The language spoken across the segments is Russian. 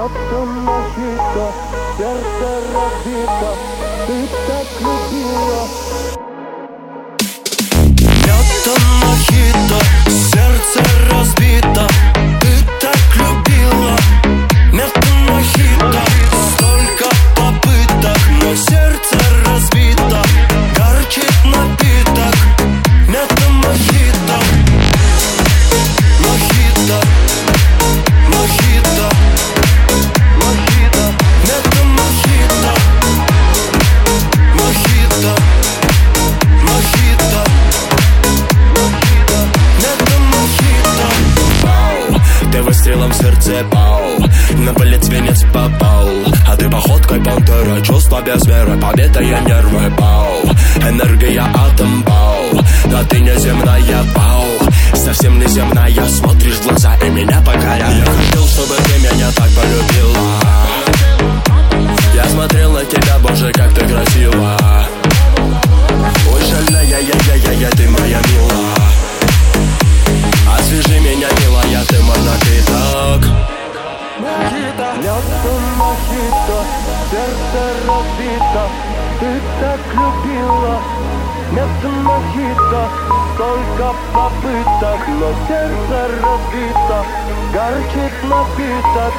Мятом мохито, сердце разбито, ты так любила. Мятом мохито, сердце разбито, ты так любила. Мятом мохито, столько попыток, но сердце разбито, горчит напиток. Мятом мохито, мохито, мохито, мохито, мятом мохито, мохито, мохито, мохито, мятом мохито. Пау, ты выстрелом в сердце, пау, на болит свинец попал. А ты походкой пантера, чувства без меры, победа и нервы, пау. Энергия атом, пау, да ты неземная, пау. Совсем неземная, смотришь в глаза и меня покоряешь. Я хотел, чтобы ты меня так полюбила. Я смотрел на тебя, боже, как ты красива. Ой, жалея, ты моя мила. Освежи меня, милая, ты мой напиток. Мятом мохито, сердце разбито, ты так любила. Мятом мохито, столько попыток, но сердце разбито, горчит напиток.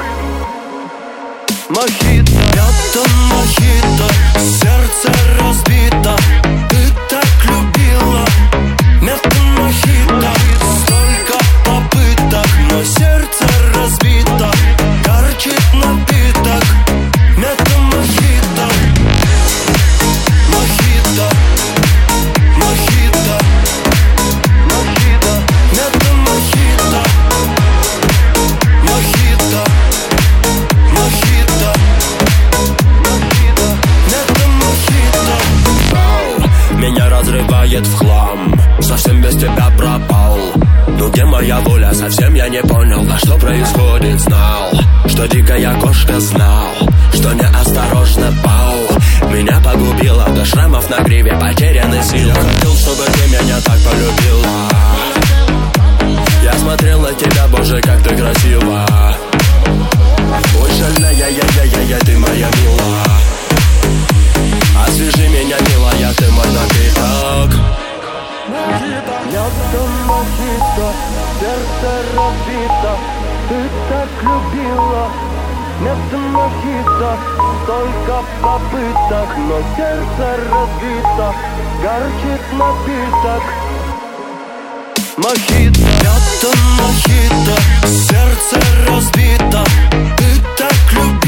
Мохито, мятом мохито, сердце разбито, ты так любила. Мятом мохито, столько попыток, но сердце разбито, горчит напиток. Мятом мохито, мохито, мохито, мохито, мятом мохито, мохито, мохито, мохито, мятом мохито. Меня разрывает в хлам, совсем без тебя пропал. Ну где моя воля, совсем я не понял, да что происходит, знал, что дикая кошка, знал, что неосторожно, пау. Меня погубила до шрамов на гриве, потеряны силы. Я хотел, чтобы ты меня так полюбила. Я смотрел на тебя, боже, как ты красива. Ой, жалея, ты моя мила. Освежи меня, милая, ты мой напиток. Мятом мохито, сердце разбито, ты так любила. Мятом мохито, столько попыток, но сердце разбито, горчит напиток. Мохито, мятом мохито, сердце разбито, ты так любила.